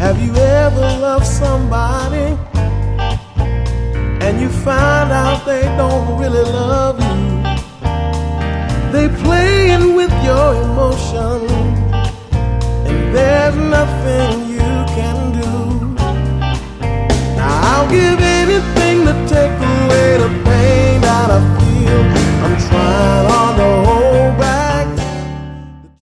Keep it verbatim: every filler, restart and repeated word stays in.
Have you ever loved somebody and you find out they don't really love you? They playing with your emotions and there's nothing you can do. Now I'll give in